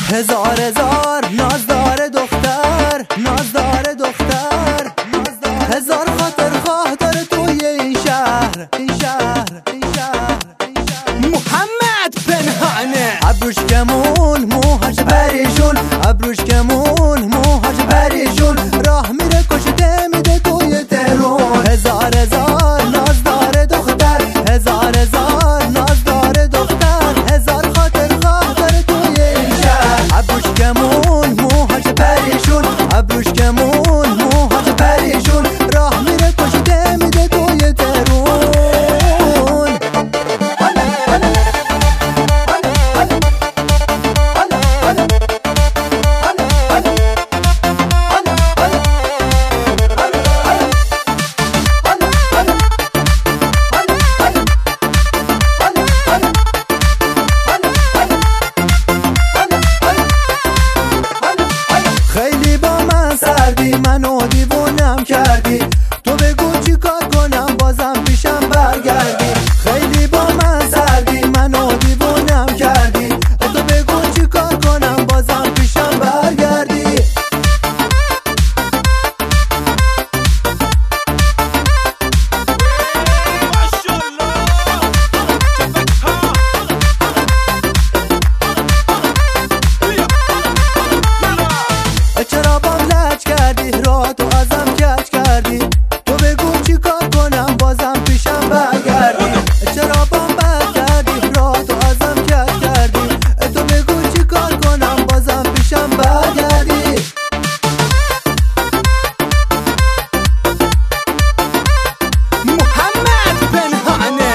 هزار هزار نازدار دختر، نازدار دختر، هزار خاطر خواه داره توی این شهر، این شهر، این شهر، این شهر. محمد پنهانه ابروش کمون موهاش پریشون، ابروش کمون موهاش پریشون، راه میره کشته میده توی تهرون. هزار هزار نازدار دختر، هزار هزار نازدار دختر، هزار خاطر خواه داره توی این شهر. ابروش کمون موهاش پریشون، ابروش کمون موهاش پریشون، راه میره کشته میده توی تهرون. خیلی با من سردی، منو دیوونم کردی، تو بگو چی کار کنم بازم پیشم برگردی. خیلی با من سردی، منو دیوونم کردی، تو بگو چی کار کنم بازم پیشم برگردی. چرا بام لج کردی، راه تو ازم کج کردی، تو بگو چی کار کنم بازم پیشم برگردی. چرا بام بد کردی، راه تو ازم کج کردی، تو بگو چی کار کنم بازم پیشم برگردی. محمد پنهانه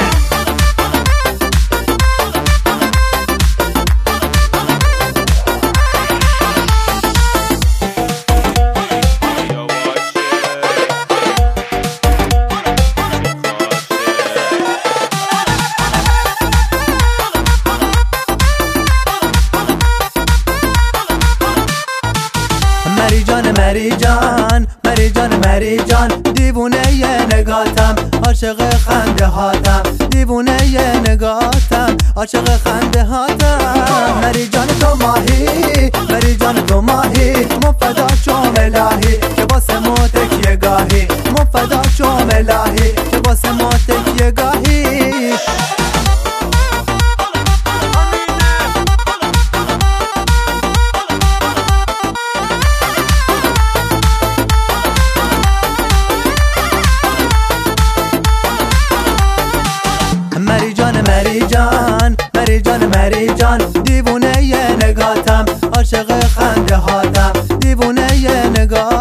مری جان، مری جان، مری جان، مری جان، دیوونه یه نگاتم، عاشق خنده هاتم، دیوونه یه نگاتم، عاشق خنده هاتم. مری جان تو ماهی، مری جان تو ماهی، مفدا شوم الهی که واسه ما تکیه گاهی، مفدا شوم الهی که واسه ما تکیه گاهی. مری جان، مری جان، مری جان، مری جان، دیوونه یه نگاتم، عاشق خنده هاتم، دیوونه یه نگاتم.